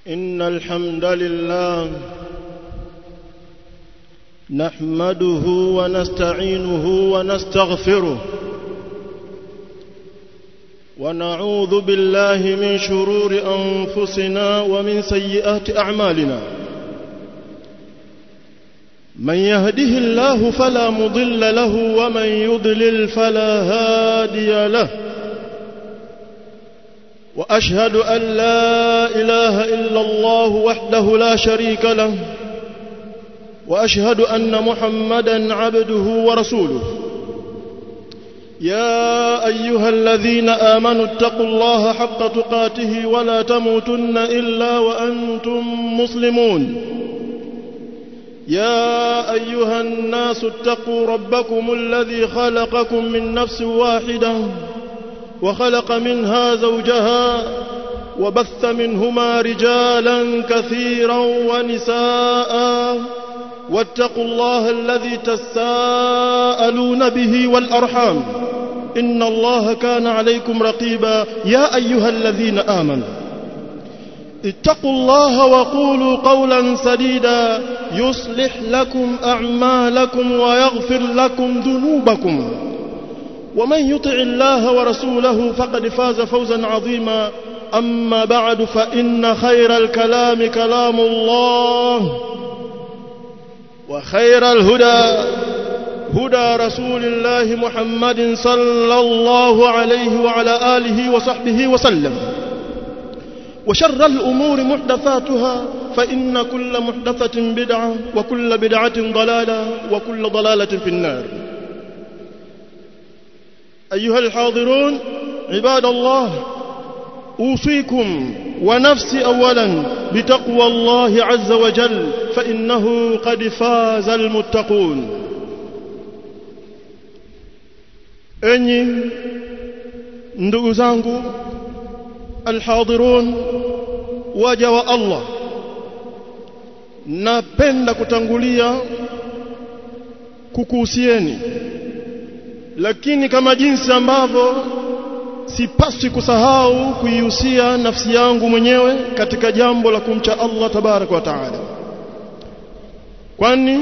إن الحمد لله نحمده ونستعينه ونستغفره ونعوذ بالله من شرور أنفسنا ومن سيئات أعمالنا من يهده الله فلا مضل له ومن يضلل فلا هادي له وأشهد أن لا إله إلا الله وحده لا شريك له وأشهد أن محمدا عبده ورسوله يا أيها الذين آمنوا اتقوا الله حق تقاته ولا تموتن إلا وأنتم مسلمون يا أيها الناس اتقوا ربكم الذي خلقكم من نفس واحدة وخلق منها زوجها وبث منهما رجالا كثيرا ونساء واتقوا الله الذي تساءلون به والأرحام إن الله كان عليكم رقيبا يا أيها الذين آمنوا اتقوا الله وقولوا قولا سديدا يصلح لكم أعمالكم ويغفر لكم ذنوبكم ومن يطع الله ورسوله فقد فاز فوزا عظيما أما بعد فإن خير الكلام كلام الله وخير الهدى هدى رسول الله محمد صلى الله عليه وعلى آله وصحبه وسلم وشر الأمور محدثاتها فإن كل محدثة بدعة وكل بدعة ضلالة وكل ضلالة في النار. أيها الحاضرون عباد الله، أوصيكم ونفسي أولا بتقوى الله عز وجل فإنه قد فاز المتقون. أني ndugu zangu alhadirun, waja wa Allah, napenda kutangulia kukuhusieni, lakini kama jinsi ambavyo sipaswi kusahau kuihusia nafsi yangu mwenyewe katika jambo la kumcha Allah tabaraka wa taala, kwani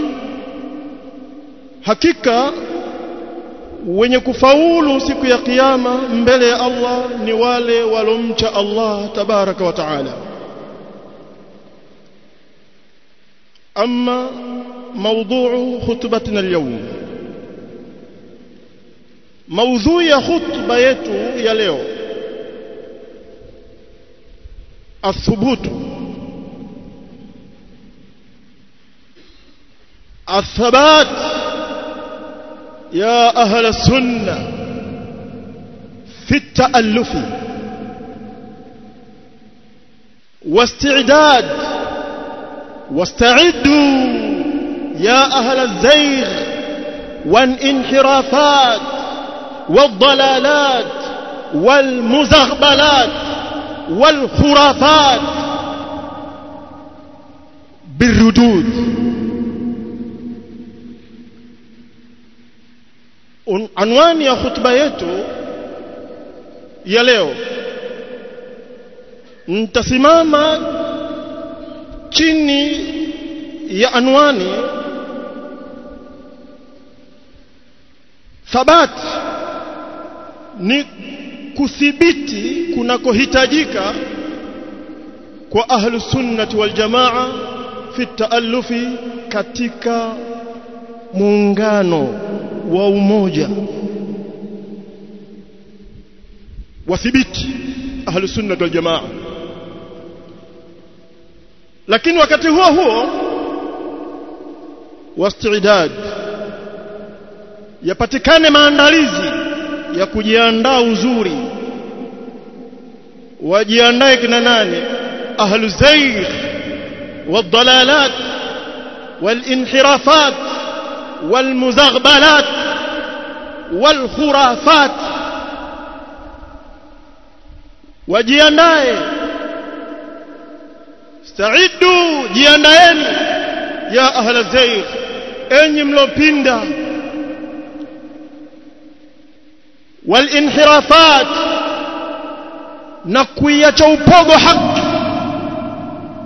hakika wenye kufaulu siku ya kiyama mbele ya Allah ni wale walomcha Allah tabaraka wa taala. Amma mawduu khutbatina al-yawm, maudhui ya khutba yetu ya leo, athubutu, athabat ya ahla sunna fi at-ta'alluf واستعداد واستعدوا يا أهل الزيغ والانحرافات والضلالات والمزغبلات والخرافات بالردود. Anwani ya khutba yetu ya leo, nitasimama chini ya anwani thabat, ni kuthibiti kunakohitajika kwa ahlus sunnati wal jamaa fi taallufi, katika muungano wa umoja, wathibiti ahlus sunnati wal jamaa. Lakini wakati huo huo wastidad, yapatikane maandalizi ya kujiandaa uzuri. Wajiandae kina nani? ahlu zayg wadalalat walinhirafat walmuzaghbalat walkhurafat. Wajiandae, staidu, jiandaeni ya ahla zayg, enyi mlopinda, walinhirafat, na kuiacha upogo haki,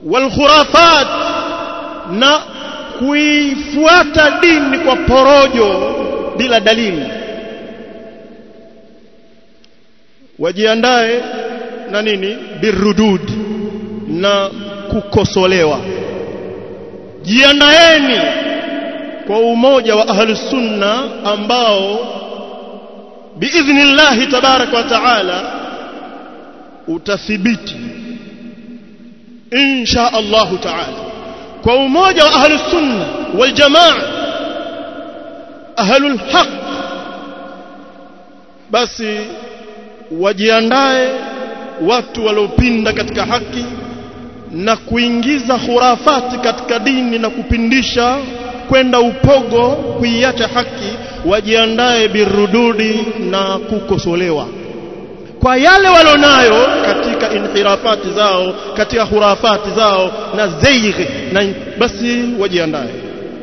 wal khurafat, na kuifuata dini kwa porojo bila dalili. Wajiandae na nini? Birudud, na kukosolewa. Jiandaeni kwa umoja wa ahlus sunna ambao biidhnillah tabarak wa taala utathibiti insha Allah taala. Kwa umoja wa ahlus sunna wal jamaa, ahlul haq, basi wajiandae watu waliopinda katika haki na kuingiza khurafati katika dini na kupindisha kwenda upogo, kuiacha haki. Wajiandae birududi na kukosolewa kwa yale walionayo katika inhirafati zao, katika khurafati zao na zaighi, na basi wajiandae.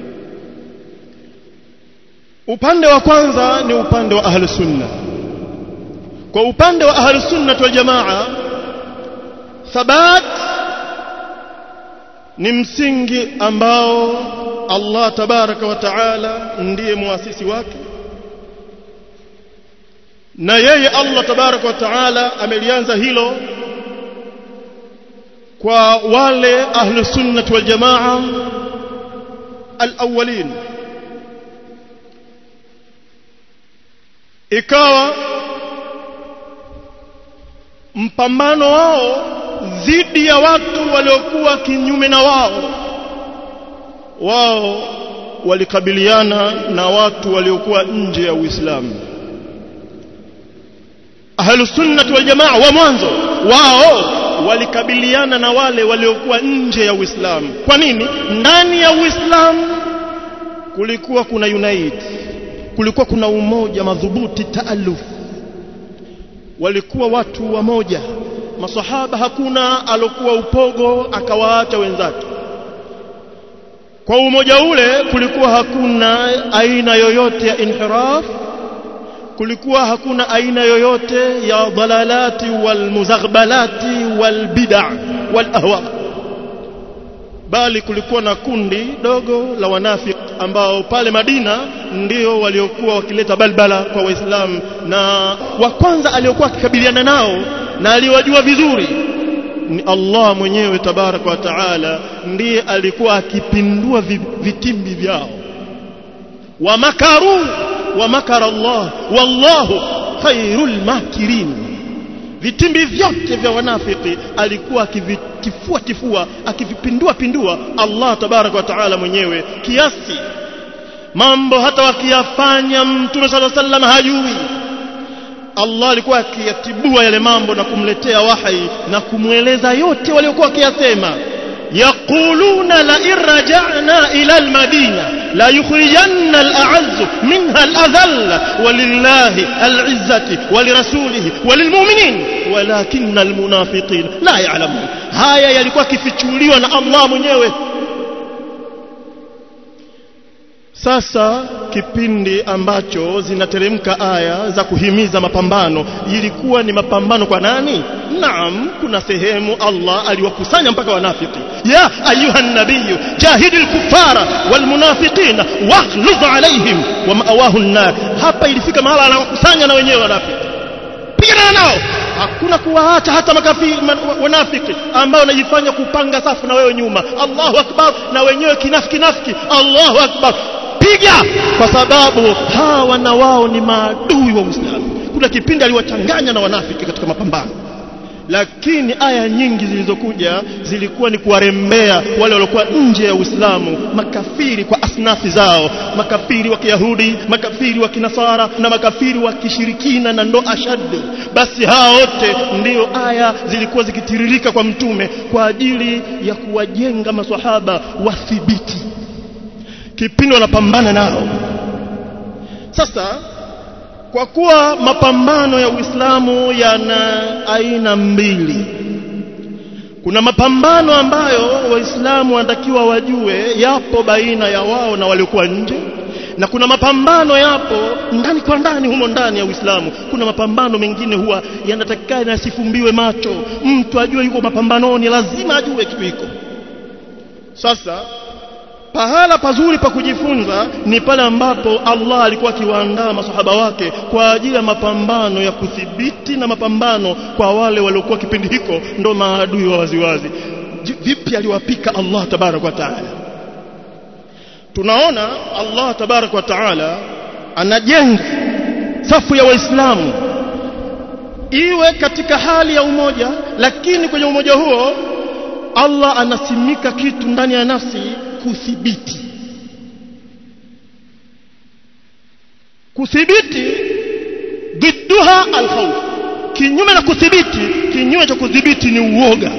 Upande wa kwanza ni upande wa ahlus sunna. Kwa upande wa ahlus sunna wal jamaa, thabat ni msingi ambao Allah tabaraka wa taala ndiye muasisi wake, na yeye Allah tabaraka wa taala amelianza hilo kwa wale ahlus sunna wal jamaa al-awwalin. Ikawa mpambano wao dhidi ya watu waliokuwa kinyume na wao walikabiliana na watu waliokuwa nje ya Uislamu. Ahlus sunnah wal jamaa wa mwanzo wao walikabiliana na wale waliokuwa nje ya Uislamu. Kwa nini? Ndani ya Uislamu kulikuwa kuna unite, kulikuwa kuna umoja madhubuti, taaluf. Walikuwa watu wamoja. Masahaba hakuna alokuwa upogo akawaacha wenzake. Kwa umoja ule kulikuwa hakuna aina yoyote ya inhiraf, kulikuwa hakuna aina yoyote ya dalalati wal muzaghbalati wal bid'a wal ahwa, bali kulikuwa na kundi dogo la wanafiki ambao pale Madina ndio waliokuwa wakileta balbala kwa Waislamu, na wa kwanza aliyokuwa akikabiliana nao na aliwajua vizuri ni Allah mwenyewe tabaraka wa taala. Ndiye alikuwa akipindua vitimbi vyao. Wa makaru wa makara Allah wallahu khairul makirin. Vitimbi vyote vya wanafiki alikuwa akivifua akivipindua Allah tabaraka wa taala mwenyewe, kiasi mambo hata wakiyafanya Mtume sallallahu alaihi wasallam hajui, Allah alikuwa akiyatibua yale mambo na kumletea wahi na kumweleza yote waliokuwa wakiyasema. Yaquluna la irja'na ila al-Madina la yukhrijanna al-a'azzu minha al-adhall walillahi al-'izzati walirasulihi walilmu'minin walakinna al-munafiqin la ya'lamun. Haya yalikuwa kifichuliwa na Allah mwenyewe. Sasa kipindi ambacho zinateremka aya za kuhimiza mapambano, ilikuwa ni mapambano kwa nani? Naam, kuna sehemu Allah aliwakusanya mpaka wanafiki. Ya ayuhan nabiyyu jahidil kuffara wal munafiqina waghluz alaihim wa ma'awahu an-nar. Hapa ilifika mahala anawakusanya na wenyewe wanafiki, pigana nao. Hakuna kuwaacha hata makafiri wanafiki ambao wanajifanya kupanga safu na wewe nyuma. Allahu akbar, na wenyewe kinafiki. Allahu akbar, piga, kwa sababu hawa na wao ni maadui wa Uislamu. Kuna kipindi aliwachanganya na wanafiki katika mapambano, lakini aya nyingi zilizokuja zilikuwa ni kuwarembea wale waliokuwa nje ya Uislamu, makafiri kwa asnafi zao, makafiri wa Kiyahudi, makafiri wa Kinasara na makafiri wa kishirikina na ndo ashaddu. Basi hao wote ndio aya zilikuwa zikitiririka kwa Mtume kwa ajili ya kuwajenga maswahaba wathibiti kipindi wanapambana nao. Sasa kwa kuwa mapambano ya Uislamu yana aina mbili, kuna mapambano ambayo Waislamu wanatakiwa wajue yapo baina ya wao na waliokuwa nje, na kuna mapambano yapo ndani kwa ndani humo ndani ya Uislamu. Kuna mapambano mengine huwa yanatakikana yasifumbiwe macho, mtu ajue yuko mapambanoni, lazima ajue kitu hiko. Sasa pahala pazuri pa kujifunza ni pale ambapo Allah alikuwa akiwaandaa masahaba wake kwa ajili ya mapambano ya kudhibiti na mapambano kwa wale waliokuwa kipindi hiko ndo maadui wa waziwazi. Vipi aliwapika Allah tabarak wa taala? Tunaona Allah tabarak wa taala anajenga safu ya Waislamu iwe katika hali ya umoja, lakini kwenye umoja huo Allah anasimika kitu ndani ya nafsi, kudhibiti. Kudhibiti ضدها الخوف. Kinyume na kudhibiti, kinyume cha kudhibiti ni uoga.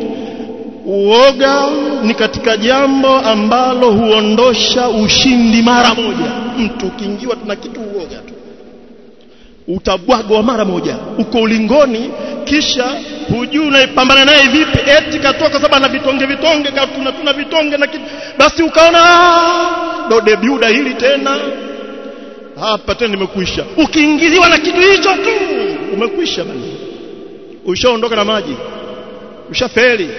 Uoga ni katika jambo ambalo huondosha ushindi mara moja. Mtu ukiingiwa tuna kitu uoga tu, utabwagwa mara moja. Uko ulingoni kisha hujui unaipambana naye vipi, eti katoka sababu ana vitonge tuna vitonge na kitu, basi ukaona ndo debuda hili tena, hapa tena nimekwisha. Ukiingiziwa na kitu hicho tu umekwisha bana, ushaondoka na maji, ushafeli.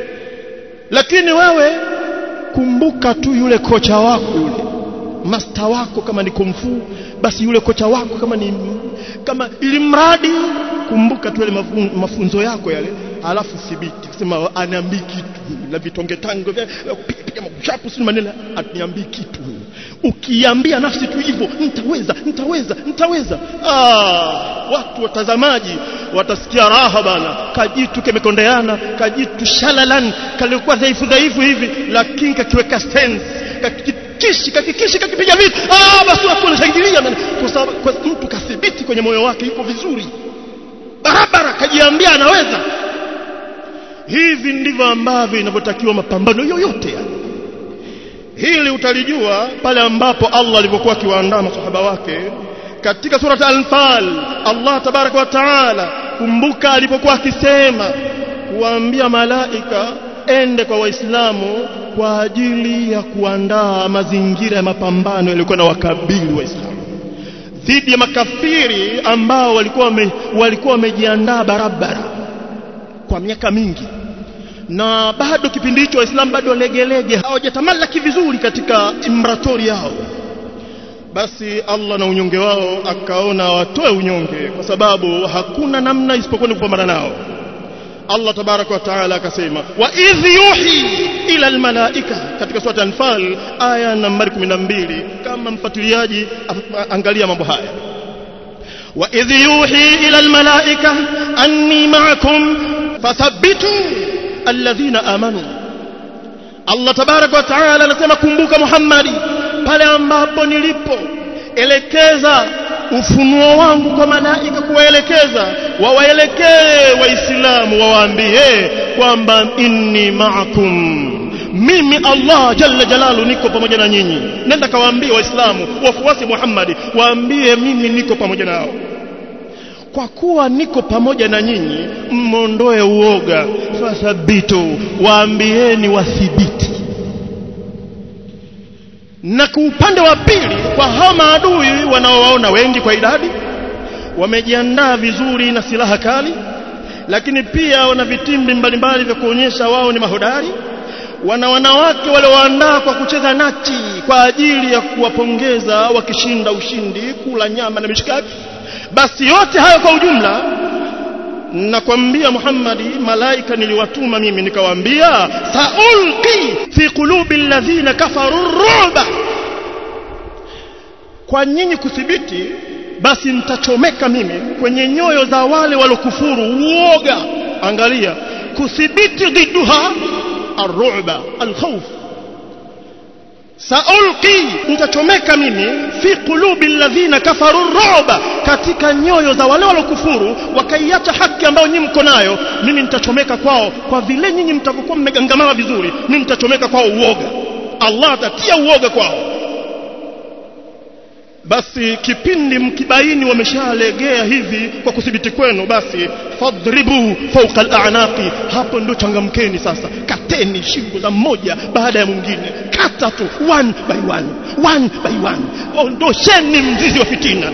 Lakini wewe kumbuka tu yule kocha wako, yule master wako, kama ni kung fu basi yule kocha wako, kama ili mradi kumbuka tu yale mafunzo yako yale, alafu thibiti kusema aniambii kitu na vitonge tango piga machapu si maneno, aniambii kitu. Ukiambia nafsi tu hivyo, nitaweza, watu watazamaji watasikia raha bana, kajitu kemekondeana, kajitu shalalan, kalikuwa dhaifu hivi, lakini kakiweka stance, kakikishi kakipiga vitu, basi watu wanashangilia kwa sababu mtu kathibiti kwenye moyo wake, yuko vizuri barabara, kajiambia anaweza. Hivi ndivyo ambavyo inavyotakiwa mapambano yoyote. Hili utalijua pale ambapo Allah alipokuwa akiwaandaa masahaba wake katika surata Al-Anfal. Allah tabaraka wa taala, kumbuka alipokuwa akisema kuambia malaika ende kwa Waislamu kwa ajili ya kuandaa mazingira ya mapambano yalikuwa na wakabili Waislamu dhidi ya makafiri ambao walikuwa wamejiandaa barabara kwa miaka mingi, na bado kipindi hicho Waislamu bado legelege, hawajatamalaki vizuri katika imratori yao. Basi Allah na unyonge wao akaona watoe unyonge, kwa sababu hakuna namna isipokuwa ni kupambana nao. Allah tabaraka wa taala akasema, wa idh yuhi ila almalaika, katika sura Al-Anfal aya nambari 12. Kama mfuatiliaji angalia mambo haya. Wa idh yuhi ila almalaika anni ma'akum fathabbitu alladhina amanu. Allah tabaraka wa taala anasema, kumbuka Muhammadi pale ambapo nilipoelekeza ufunuo wangu kwa malaika kuwaelekeza, wawaelekee Waislamu, wawaambie kwamba inni ma'akum, mimi Allah jalla jalalu niko pamoja na nyinyi. Nenda kawaambie Waislamu wafuasi Muhammad, waambie mimi niko pamoja nao. Kwa kuwa niko pamoja na nyinyi, mmondoe uoga, fathabitu, waambieni wathibiti. Na kwa upande wa pili, kwa hao maadui wanaowaona wengi kwa idadi, wamejiandaa vizuri na silaha kali, lakini pia wana vitimbi mbalimbali vya kuonyesha wao ni mahodari, wanawake walioandaa kwa kucheza nati kwa ajili ya kuwapongeza wakishinda ushindi, kula nyama na mishikaki. Basi yote hayo kwa ujumla, nakwambia Muhammadi, malaika niliwatuma mimi nikawaambia, saulqi fi qulubi alladhina kafaru ar-ru'ba, kwa nyinyi kuthibiti, basi nitachomeka mimi kwenye nyoyo za wale walokufuru uoga. Angalia, kuthibiti ضدها ar-ru'ba al-khawf. Saulqi, nitachomeka mimi fi qulubi alladhina kafaru ar-ru'ba, katika nyoyo za wale walokufuru wakaiacha haki ambayo nyinyi mko nayo, mimi nitachomeka kwao. Kwa vile nyinyi mtakokuwa mmegangamana vizuri, mimi nitachomeka kwao uoga. Allah atatia uoga kwao. Basi kipindi mkibaini wameshalegea hivi kwa kudhibiti kwenu, basi fadribu fawqa al-a'naqi, hapo ndo changamkeni sasa, kateni shingo za mmoja baada ya mwingine, kata tu one by one, ondosheni mzizi wa fitina,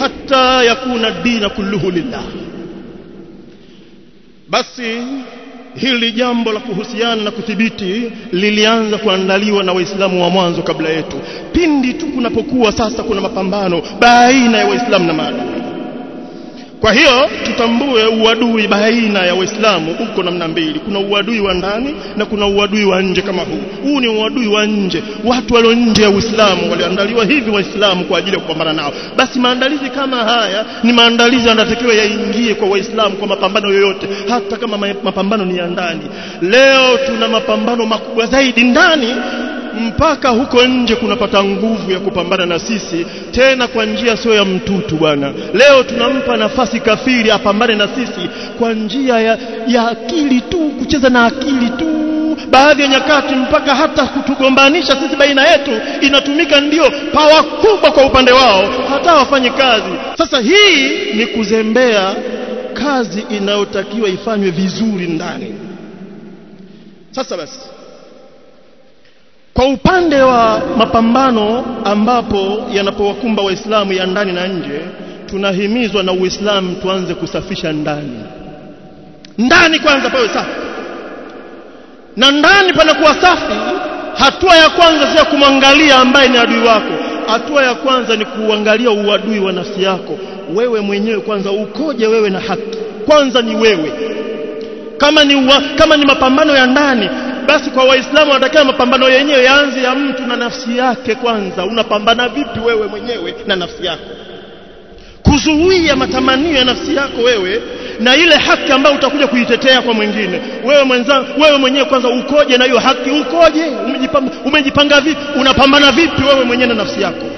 hata yakuna dina kulluhu lillah. Basi Hili jambo la kuhusiana na kudhibiti lilianza kuandaliwa na Waislamu wa mwanzo kabla yetu. Pindi tu kunapokuwa sasa kuna mapambano baina ya Waislamu na maadui. Kwa hiyo tutambue uadui baina ya Waislamu uko namna mbili. Kuna uadui wa ndani na kuna uadui wa nje kama huu. Huu ni uadui wa nje. Watu walio nje ya Uislamu waliandaliwa hivi Waislamu kwa ajili ya kupambana nao. Basi maandalizi kama haya ni maandalizi yanatakiwa yaingie kwa Waislamu kwa mapambano yoyote, hata kama mapambano ni ya ndani. Leo tuna mapambano makubwa zaidi ndani, mpaka huko nje kunapata nguvu ya kupambana na sisi, tena kwa njia sio ya mtutu bwana. Leo tunampa nafasi kafiri apambane na sisi kwa njia ya akili tu, kucheza na akili tu. Baadhi ya nyakati mpaka hata kutugombanisha sisi baina yetu inatumika ndio pawa kubwa kwa upande wao, hata wafanye kazi. Sasa hii ni kuzembea kazi inayotakiwa ifanywe vizuri ndani. Sasa basi, kwa upande wa mapambano ambapo yanapowakumba Waislamu ya ndani na nje, tunahimizwa na Uislamu tuanze kusafisha ndani. Ndani kwanza pawe safi. Na ndani panakuwa safi, hatua ya kwanza sio kumwangalia ambaye ni adui wako. Hatua ya kwanza ni kuangalia uadui wa nafsi yako. Wewe mwenyewe kwanza ukoje wewe na haki. Kwanza ni wewe. Kama ni mapambano ya ndani, basi kwa Waislamu wanatakiwa mapambano yenyewe yaanze ya mtu na nafsi yake kwanza. Unapambana vipi wewe mwenyewe na nafsi yako? Kuzuia matamanio ya nafsi yako wewe na ile haki ambayo utakuja kuitetea kwa mwingine. Wewe mwenyewe kwanza ukoje na hiyo haki? Ukoje? Umejipanga vipi? Unapambana vipi wewe mwenyewe na nafsi yako?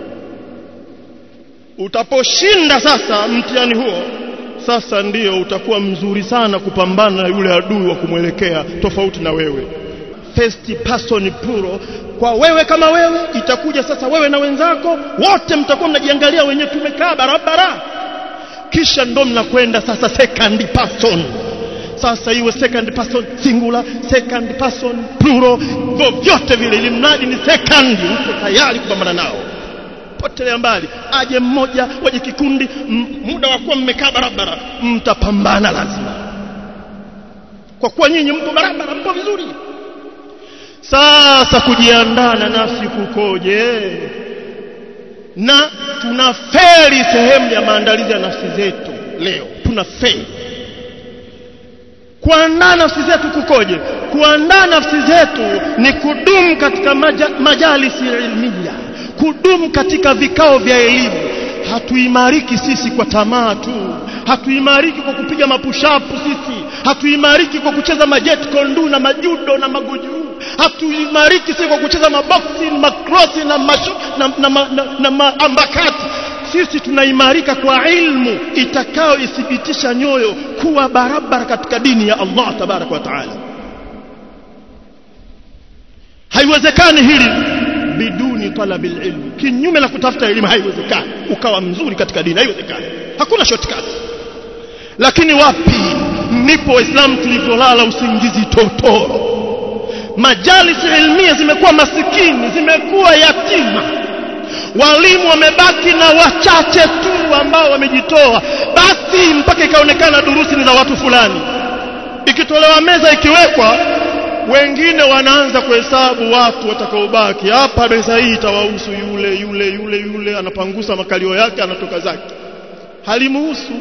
Utaposhinda sasa mtihani huo, sasa ndio utakuwa mzuri sana kupambana na yule adui wa kumwelekea tofauti na wewe. First person plural. Kwa wewe kama wewe, itakuja sasa wewe na wenzako wote mtakuwa mnajiangalia wenyewe, tumekaa barabara. Kisha ndo mnakwenda sasa second person. Sasa iwe second person singular, second person plural, vyote vile, ili mradi ni second, uko tayari kupambana nao. Potelea mbali, aje mmoja, waje kikundi, muda wa kuwa mmekaa barabara, mtapambana lazima. Kwa kuwa nyinyi mpo barabara, mpo vizuri. Sasa kujiandaa na nafsi kukoje? Na tunafeli sehemu ya maandalizi ya nafsi zetu leo. Tunafeli. Kuandaa nafsi zetu kukoje? Kuandaa nafsi zetu ni kudumu katika majalisi ilmiya, kudumu katika vikao vya elimu. Hatuimariki sisi kwa tamaa tu, hatuimariki kwa kupiga mapushapu sisi, hatuimariki kwa kucheza majet kondu na majudo na magoju, hatuimariki sisi kwa kucheza maboxing, makrosi na maambakati. Sisi tunaimarika kwa ilmu itakao ithibitisha nyoyo kuwa barabara katika dini ya Allah tabaraka wa taala. Haiwezekani hili biduni talabil ilmi. Kinyume na kutafuta elimu haiwezekani ukawa mzuri katika dini, haiwezekani. Hakuna shortcut. Lakini wapi nipo Waislamu tulivyolala usingizi totoro. Majalisi ilmia zimekuwa masikini, zimekuwa yatima. Walimu wamebaki na wachache tu ambao wamejitoa. Basi mpaka ikaonekana durusi ni za watu fulani. Ikitolewa meza ikiwekwa, wengine wanaanza kuhesabu watu watakaobaki. Hapa meza hii itawahusu yule anapangusa makalio yake anatoka zake. Halimuhusu.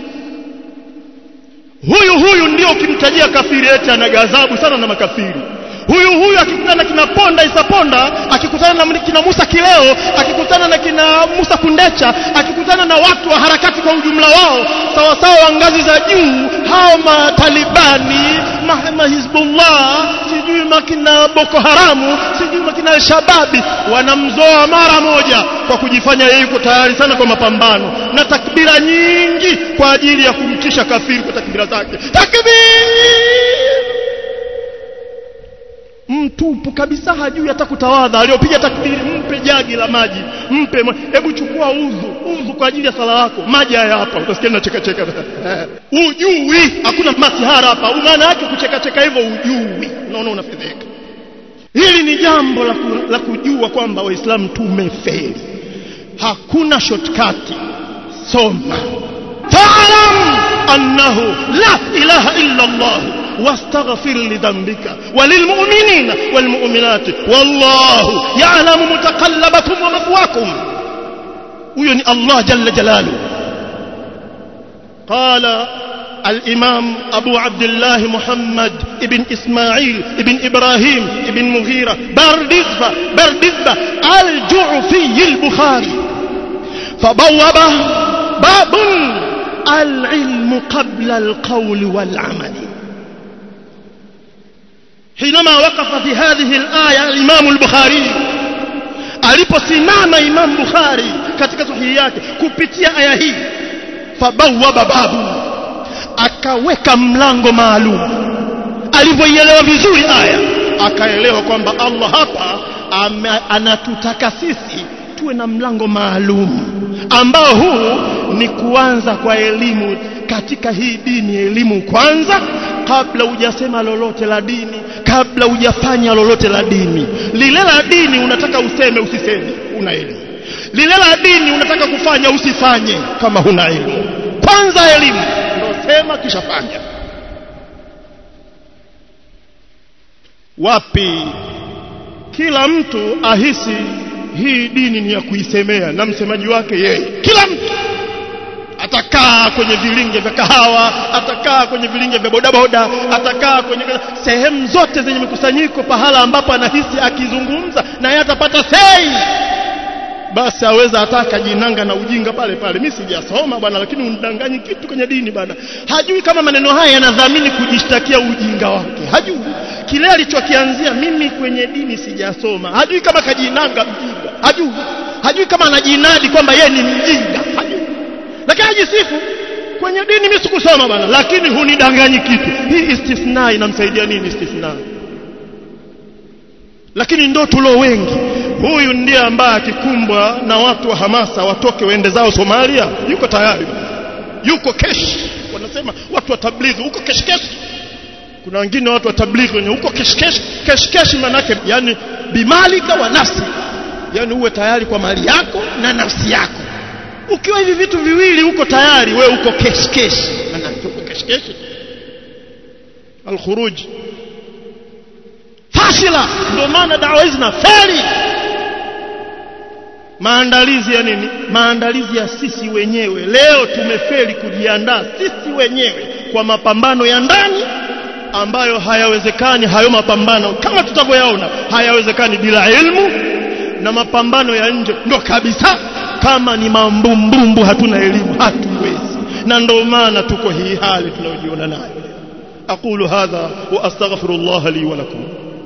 Huyu ndio ukimtajia kafiri eti ana ghadhabu sana na makafiri. Huyu akikutana kina Ponda Isaponda, akikutana na kina Musa Kileo, akikutana na kina Musa Kundecha, akikutana na watu wa harakati kwa ujumla wao, sawa sawa wa ngazi za juu, hao matalibani, Hizbullah, sijui makina Boko Haramu, sijui makina Al-Shababi, wanamzoa mara moja kwa kujifanya yeye yuko tayari sana kwa mapambano na takbira nyingi kwa ajili ya kumtisha kafiri kwa takbira zake. Takbir! Mtupu kabisa, hajui hata kutawadha. Aliopiga takbiri, mpe jagi la maji, mpe, hebu chukua udhu kwa ajili ya sala yako, maji haya hapa. Utasikia na cheka ujui hakuna masihara hapa. Maana yake kucheka hivyo ujui, unaona unafedheka. Hili ni jambo la kujua kwamba Waislamu tumefeli. Hakuna shortcut. Soma fa'lam annahu la ilaha illa Allah wastaghfir li dhanbika walilmu'minina walmu'minati wallahu ya'lamu mutaqallabakum wa mathwaakum. huyo ni Allah jalla jalalu. qala الإمام أبو عبد الله محمد ابن إسماعيل ابن إبراهيم ابن مغيرة بردزبة الجعفي البخاري فبوبه باب العلم قبل القول والعمل. حينما وقف في هذه الآية الإمام البخاري aliposimama Imam Bukhari katika sahihi yake kupitia aya hii, fabawaba babu, akaweka mlango maalum. Alivyoielewa vizuri aya, akaelewa kwamba Allah hapa anatutaka sisi tuwe na mlango maalum ambao huu ni kuanza kwa elimu katika hii dini. Elimu kwanza, kabla hujasema lolote la dini, kabla hujafanya lolote la dini. Lile la dini unataka useme usiseme, una elimu. Lile la dini unataka kufanya usifanye kama huna elimu. Kwanza elimu, ndio sema kisha fanya. Wapi kila mtu ahisi hii dini ni ya kuisemea na msemaji wake yeye. Kila mtu atakaa kwenye vilinge vya kahawa, atakaa kwenye vilinge vya bodaboda, atakaa kwenye sehemu zote zenye mikusanyiko, pahala ambapo anahisi akizungumza na yeye atapata sei, basi aweza ataka jinanga na ujinga pale pale. Mimi sijasoma bwana, lakini unidanganyi kitu kwenye dini bwana. Hajui kama maneno haya yanadhamini kujishtakia ujinga wake. Hajui kile alichokianzia, mimi kwenye dini sijasoma. Hajui kama kajinanga mjinga. Hajui kama anajinadi kwamba yeye ni mjinga. Hajui. Lakini hajisifu kwenye dini, mimi sikusoma bwana, lakini hunidanganyi kitu. Hii istithna inamsaidia nini istithna? Lakini ndo tulo wengi. Huyu ndiye ambaye akikumbwa na watu wa hamasa watoke waende zao Somalia, yuko tayari. Yuko kesh. Wanasema watu wa tablighi huko kesh. Kuna wengine watu wa tablighi wenye huko kesh manake yani bimalika wa nafsi. Yani uwe tayari kwa mali yako na nafsi yako. Ukiwa hivi vitu viwili uko tayari, wewe uko kesh. Manake uko kesh. Al-khuruj fashila, ndio maana dawa hizi na feli. Maandalizi ya nini? Maandalizi ya sisi wenyewe. Leo tumefeli kujiandaa sisi wenyewe kwa mapambano ya ndani ambayo hayawezekani. Hayo mapambano kama tutavyoyaona hayawezekani bila elimu, na mapambano ya nje ndo kabisa. Kama ni mambumbumbu, hatuna elimu, hatuwezi. Na ndio maana tuko hii hali tunayojiona nayo. aqulu hadha wa astaghfirullah li wa lakum.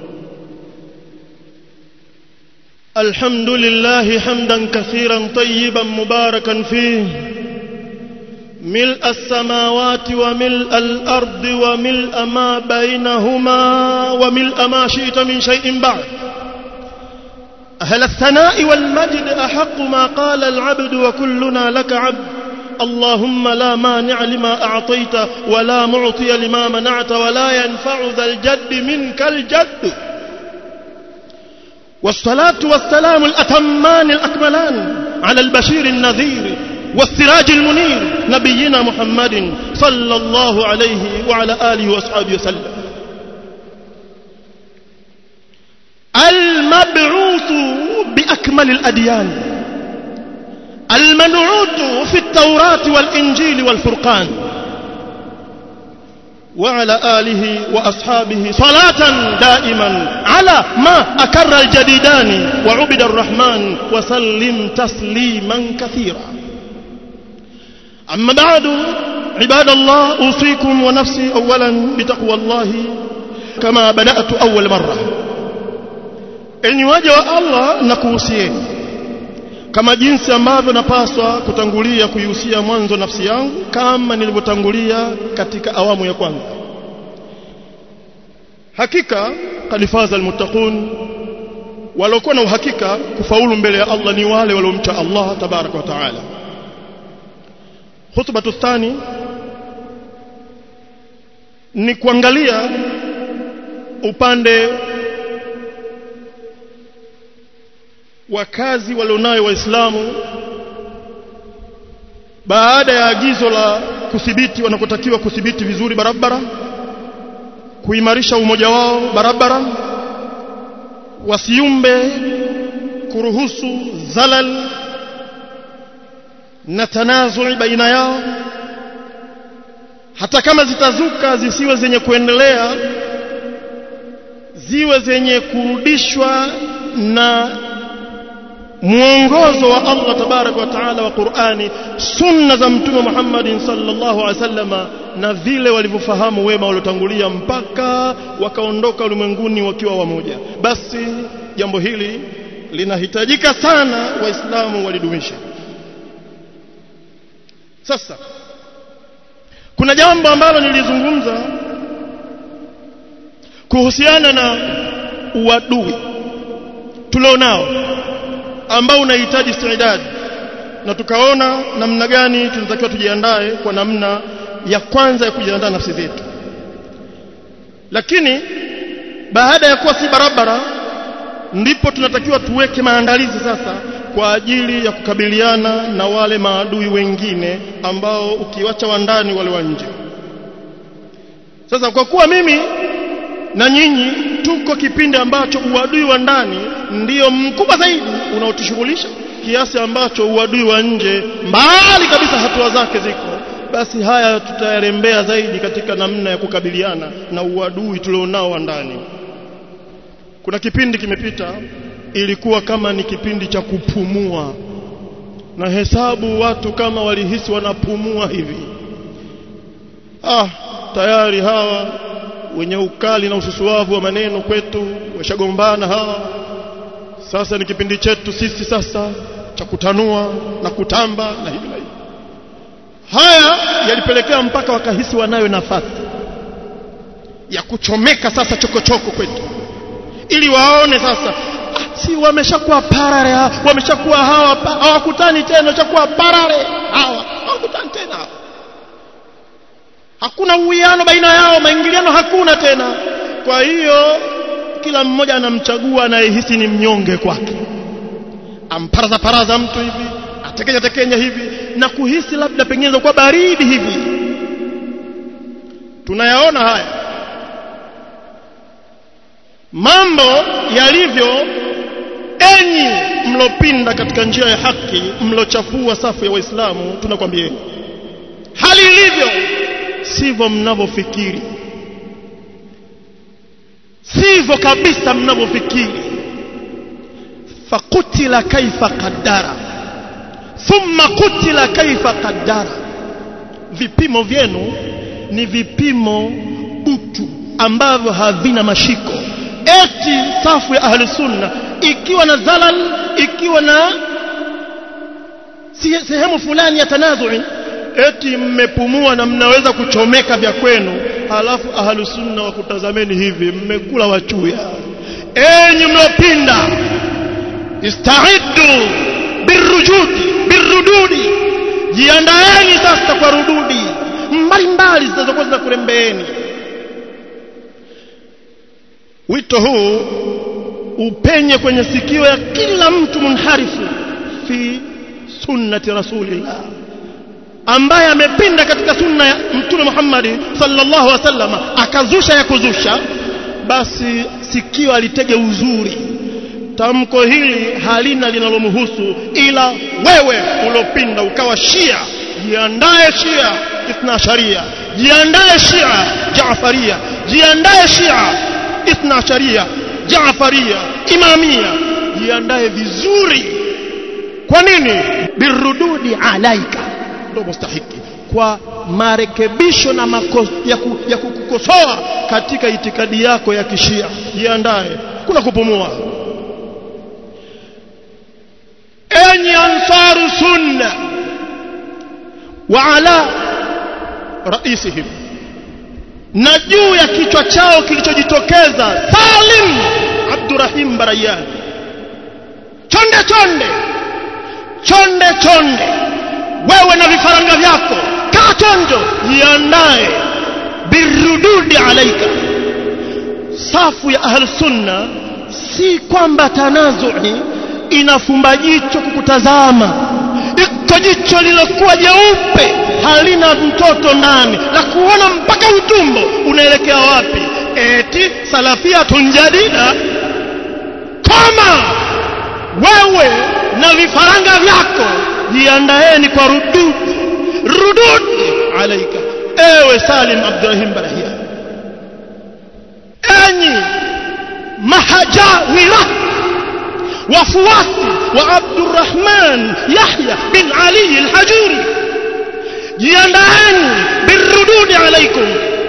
الحمد لله حمدا كثيرا طيبا مباركا فيه ملء السماوات وملء الأرض وملء ما بينهما وملء ما شئت من شيء بعد. أهل الثناء والمجد أحق ما قال العبد وكلنا لك عبد. اللهم لا مانع لما أعطيت ولا معطي لما منعت ولا ينفع ذا الجد منك الجد. والصلاة والسلام الأتمان الأكملان على البشير النذير والسراج المنير نبينا محمد صلى الله عليه وعلى آله وصحبه وسلم، المبعوث بأكمل الأديان، المنعوت في التوراة والإنجيل والفرقان، وعلى آله وأصحابه صلاة دائما على ما أكر الجديدان وعبد الرحمن وسلم تسليما كثيرا. أما بعد عباد الله، أوصيكم ونفسي أولا بتقوى الله كما بدأت أول مرة. إني وجه الله نكوسيeni kama jinsi ambavyo napaswa kutangulia kuihusia mwanzo nafsi yangu kama nilivyotangulia katika awamu ya kwanza. Hakika kalifaza almuttaqun, walokuwa na uhakika kufaulu mbele ya Allah ni wale waliomcha Allah tabaraka wa taala. Khutbatu thani ni kuangalia upande wakazi walionayo Waislamu baada ya agizo la kudhibiti wanakotakiwa kudhibiti vizuri barabara, kuimarisha umoja wao barabara, wasiumbe kuruhusu zalal na tanazui baina yao, hata kama zitazuka zisiwe zenye kuendelea, ziwe zenye kurudishwa na muongozo wa Allah tabarak wa taala wa Qur'ani, sunna za mtume Muhammad sallallahu alaihi wasallam, na vile walivyofahamu wema waliotangulia mpaka wakaondoka ulimwenguni wakiwa wamoja. Basi jambo hili linahitajika sana waislamu walidumisha. Sasa kuna jambo ambalo nilizungumza kuhusiana na uadui tulionao ambao unahitaji istidad, na tukaona namna gani tunatakiwa tujiandae kwa namna ya kwanza ya kujiandaa nafsi zetu. Lakini baada ya kuwa si barabara, ndipo tunatakiwa tuweke maandalizi sasa kwa ajili ya kukabiliana na wale maadui wengine ambao ukiwacha wa ndani wale wa nje. Sasa kwa kuwa mimi na nyinyi tuko kipindi ambacho uadui wa ndani ndio mkubwa zaidi unaotushughulisha, kiasi ambacho uadui wa nje mbali kabisa hatua zake ziko, basi haya tutayarembea zaidi katika namna ya kukabiliana na uadui tulionao wa ndani. Kuna kipindi kimepita, ilikuwa kama ni kipindi cha kupumua, na hesabu watu kama walihisi wanapumua hivi. Tayari hawa wenye ukali na ususuavu wa maneno kwetu washagombana hawa. Sasa ni kipindi chetu sisi sasa cha kutanua na kutamba na hivi na hivi. Haya yalipelekea mpaka wakahisi wanayo nafasi ya kuchomeka sasa chokochoko kwetu, ili waone sasa si wameshakuwa parare, wameshakuwa hawa hawakutani tena, wameshakuwa parare hawa, hawakutani tena, hakuna uwiano baina yao, maingiliano hakuna tena. Kwa hiyo kila mmoja anamchagua anayehisi ni mnyonge kwake, amparaza mtu hivi, atekenya hivi, na kuhisi labda pengine kwa baridi hivi. Tunayaona haya mambo yalivyo. Enyi mlopinda katika njia ya haki, mlochafua safu ya Waislamu, tunakwambia hali ilivyo sivyo mnavyofikiri, sivyo kabisa mnavyofikiri. Fakutila kaifa qaddara thumma kutila kaifa qaddara. Vipimo vyenu ni vipimo butu ambavyo havina mashiko. Eti safu ya ahli sunna ikiwa na zalal, ikiwa na sehemu fulani ya tanazui, eti mmepumua na mnaweza kuchomeka vya kwenu, halafu ahli sunna wakutazameni hivi mmekula wachuya. Enyi mlopinda, ista'iddu birrududi, jiandaeni sasa kwa rududi mbalimbali zitazokuwa zinakurembeeni. Wito huu upenye kwenye sikio ya kila mtu munharifu fi sunnati rasulillah, ambaye amepinda katika sunna ya Mtume Muhammad sallallahu alaihi wasallam, akazusha ya kuzusha, basi sikio alitege uzuri. Tamko hili halina linalomhusu ila wewe ulopinda ukawa Shia. Jiandae Shia Ithna Sharia, jiandae Shia Jaafaria, jiandae Shia Ithna Sharia, Jaafaria, Imamia, jiandae vizuri. Kwa nini? Birududi alaika, ndio mustahiki kwa marekebisho na makosa ya kukukosoa katika itikadi yako ya Kishia. Jiandae, kuna kupumua. Enyi ansaru sunna wa ala raisihim, na juu ya kichwa chao kilichojitokeza Salim Abdurrahim Barayan, chonde wewe na vifaranga vyako, kaa chonjo, jiandae. Birududi alaika. Safu ya ahli sunna si kwamba tanazui inafumba jicho kukutazama, iko jicho lilokuwa jeupe halina mtoto ndani, la kuona mpaka utumbo unaelekea wapi. eti salafiyatun jadida. Kama wewe na vifaranga vyako, jiandaeni kwa rudud alaika, ewe Salim Abdurrahim Barahia. Enyi mahajawira, wafuasi wa Abdurrahman Yahya bin Ali al-Hajuri, jiandaeni birududi alaikum.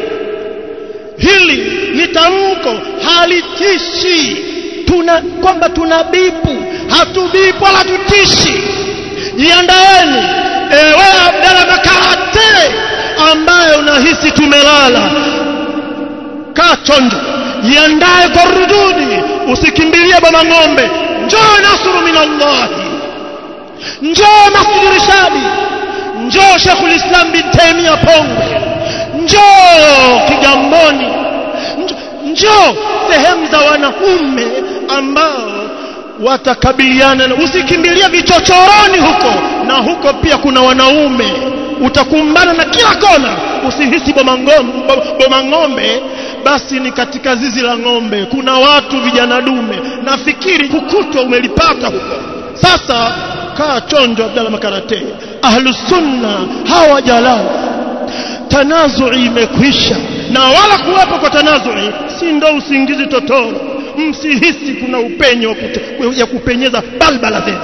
Hili ni tamko halitishi, kwamba tunabipu, hatubipu wala tutishi. Jiandaeni ewe Abdalla Makarate ambaye unahisi tumelala, kaa chonjo, jiandae kwa rududi, usikimbilie baba ng'ombe. Njoo nasru minallah, njoo Masjid Rishadi, njoo Sheikhul Islam bin Taymiyah Pongwe, njoo Kigamboni, njoo sehemu za wanaume ambao watakabiliana. Usikimbilia vichochoroni huko, na huko pia kuna wanaume, utakumbana na kila kona. Usihisi boma ng'ombe basi ni katika zizi la ng'ombe. Kuna watu vijana dume, nafikiri kukutwa umelipata huko. Sasa kaa chonjo Abdalla Makarate. Ahlus sunna hawajalala, tanazui imekwisha, na wala kuwepo kwa tanazui si ndo usingizi totoro. Msihisi kuna upenyo ya kupenyeza balbala zenu.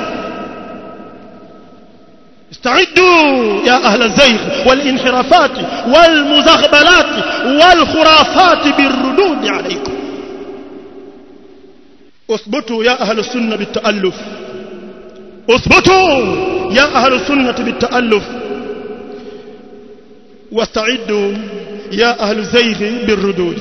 استعدوا يا أهل الزيغ والانحرافات والمزغبلات والخرافات بالردود عليكم. اثبتوا يا أهل السنة بالتألف، اثبتوا يا أهل السنة بالتألف، واستعدوا يا أهل الزيغ بالردود.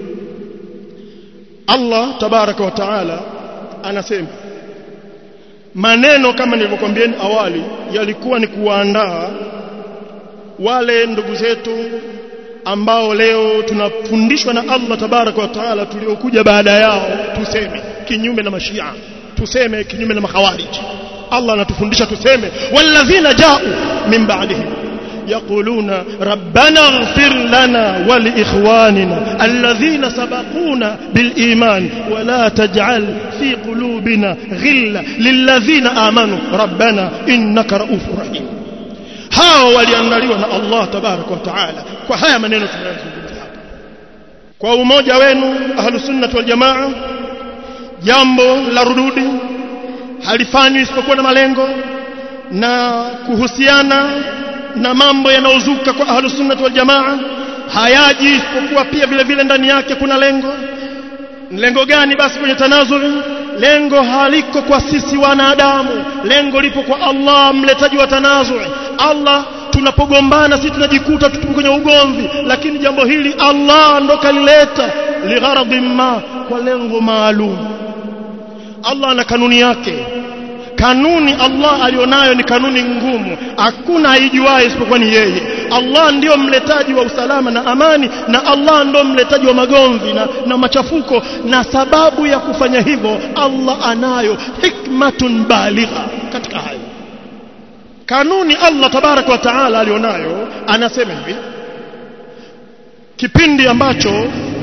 الله تبارك وتعالى anasema maneno kama nilivyokuambieni awali yalikuwa ni kuandaa wale ndugu zetu ambao leo tunafundishwa na Allah tabaraka wa taala, tuliokuja baada yao tuseme kinyume na mashia, tuseme kinyume na makhawarij. Allah anatufundisha tuseme walladhina ja'u min ba'dihim يقولون ربنا اغفر لنا ولإخواننا الذين سبقونا بالإيمان ولا تجعل في قلوبنا غلا للذين آمنوا ربنا إنك رؤوف رحيم. hao waliandaliwa na Allah tabaraka wa taala kwa haya maneno tunayozungumza hapa. Kwa umoja wenu ahlus sunnah wal jamaa, jambo la rududi halifanywi isipokuwa na malengo, na kuhusiana na mambo yanayozuka kwa ahlus sunnah wal jamaa hayaji isipokuwa pia vile vile ndani yake kuna lengo. Lengo gani basi kwenye tanazuri? Lengo haliko kwa sisi wanadamu, lengo lipo kwa Allah mletaji wa tanazuri. Allah, tunapogombana sisi tunajikuta tupo kwenye ugomvi, lakini jambo hili Allah ndo kalileta ligharadhin ma, kwa lengo maalum. Allah ana kanuni yake. Kanuni Allah alionayo ni kanuni ngumu, hakuna aijuaye isipokuwa ni yeye. Allah ndio mletaji wa usalama na amani, na Allah ndio mletaji wa magomvi na machafuko, na sababu ya kufanya hivyo Allah anayo hikmatun baligha katika hayo. Kanuni Allah tabaraka wa taala alionayo, anasema hivi: kipindi ambacho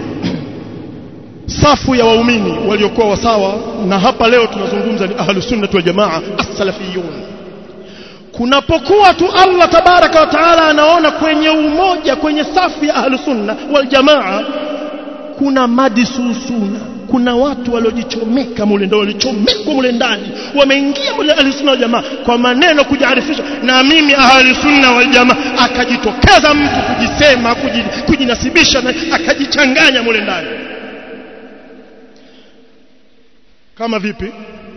safu ya waumini waliokuwa wasawa, na hapa leo tunazungumza ni ahlus sunnah wal jamaa as-salafiyun, kunapokuwa tu Allah tabaraka wa taala anaona kwenye umoja, kwenye safu ya ahlus sunnah wal jamaa kuna madisusuna, kuna watu waliojichomeka mule, ndio walichomekwa mule ndani, wameingia mule ahlus sunnah wal jamaa kwa maneno kujiarifisha na mimi ahlus sunnah wal jamaa, akajitokeza mtu kujisema, kujinasibisha na akajichanganya mule ndani. Kama vipi?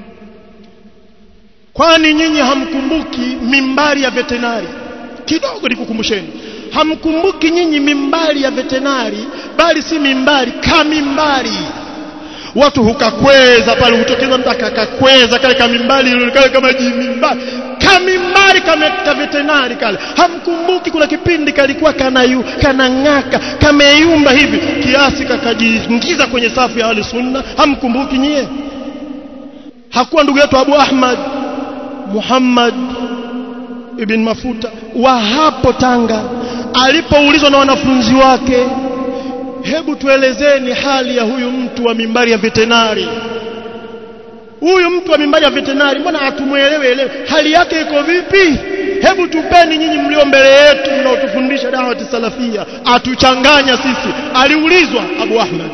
Kwani nyinyi hamkumbuki mimbari ya veterinari? Kidogo nikukumbusheni, hamkumbuki nyinyi mimbari ya veterinari, bali si mimbari, kamimbari. Watu hukakweza pale, hutokeza mtu akakweza kale kamimbari ile kale kama jimimbari, kamimbari kama veterinari kale. Hamkumbuki kuna kipindi kalikuwa kanang'aka, kameyumba hivi kiasi kakajiingiza kwenye safu ya al-sunna? Hamkumbuki nyie? Hakuwa ndugu yetu Abu Ahmad Muhammad ibn Mafuta wa hapo Tanga, alipoulizwa na wanafunzi wake hebu tuelezeni hali ya huyu mtu wa mimbari ya veterinari. Huyu mtu wa mimbari ya veterinari mbona hatumuelewe hali yake iko vipi? Hebu tupeni nyinyi mlio mbele yetu mnaotufundisha da'wati salafia, atuchanganya sisi. Aliulizwa Abu Ahmad,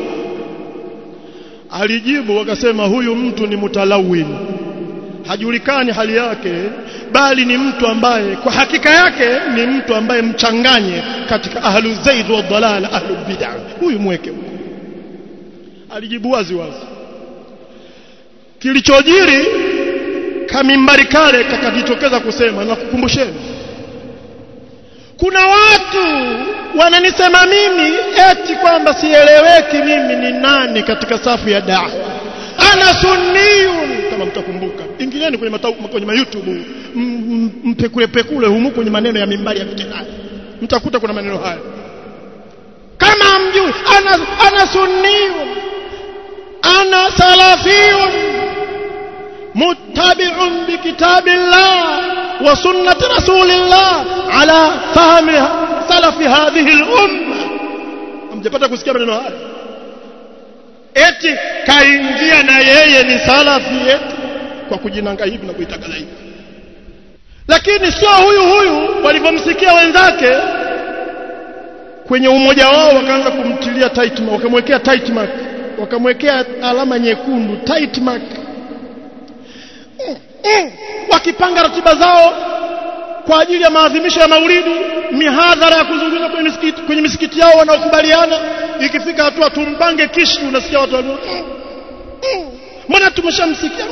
alijibu wakasema huyu mtu ni mutalawin, hajulikani hali yake, bali ni mtu ambaye kwa hakika yake ni mtu ambaye mchanganye katika ahlu zaid wa dalal ahlu bid'ah. Huyu mweke huko. Alijibu wazi wazi. Kilichojiri kamimbari kale kakajitokeza kusema, na kukumbusheni, kuna watu wananisema mimi eti kwamba sieleweki mimi ni nani katika safu ya da'wa. Ana sunniyun, kama mtakumbuka, ingilieni kwenye YouTube mpekule humu kwenye maneno ya mimbari ya vitendani, mtakuta kuna maneno haya. Kama mjui, ana sunniyun, ana salafiyun, muttabi'un bi kitabillah wa sunnati rasulillah ala fahmi salafi hadhihi al-umma. Hamjapata kusikia maneno haya? Eti kaingia na yeye ni salafi eti kwa kujinanga hivi na kuitaka hivi. Lakini sio huyu walivomsikia wenzake kwenye umoja wao wakaanza kumtilia tight mark, wakamwekea tight mark, wakamwekea alama nyekundu tight mark. Wakipanga ratiba zao kwa ajili ya maadhimisho ya Maulidi, mihadhara ya kuzungumza kwenye misikiti yao wanaokubaliana, ikifika hatua tumpange kishi, unasikia watu mbona tumeshamsikia.